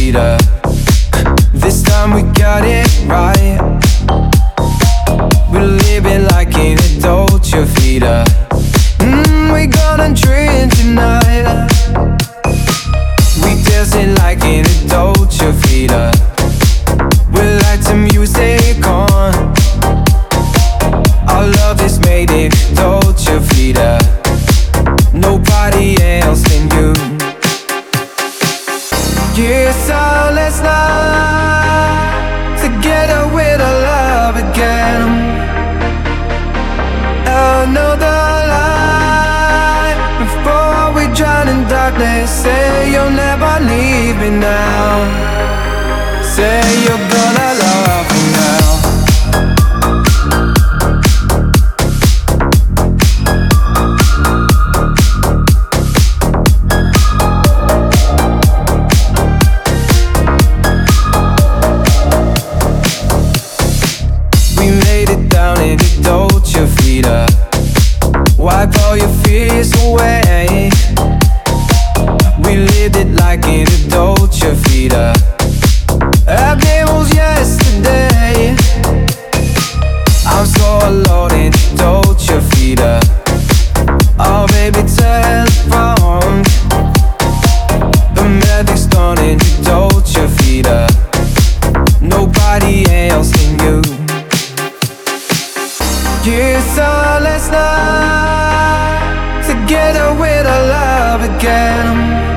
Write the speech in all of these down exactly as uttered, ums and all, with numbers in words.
Vita. This time we got it right. We're living like in a Dolce Vita. Mmm, we gonna drink tonight. We dancing like in a Dolce Vita. We like the music on. Our love is made in Dolce Vita. Nobody else than you. Yeah, so let's not together with our love again. Another light before we drown in darkness. Say you'll never leave me now. Say you're gonna love me now. Dolce Vita. Wipe all your fears away. We lived it like in a Dolce Vita. Our day was yesterday. I'm so alone in the Dolce Vita. Oh baby, telephone. The magic's gone in the Dolce Vita. Nobody else than you. Yeah, so let's not together with our love again.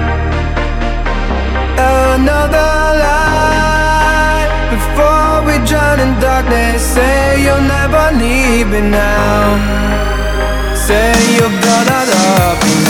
Another light before we drown in darkness. Say you'll never leave me now. Say you're gonna love me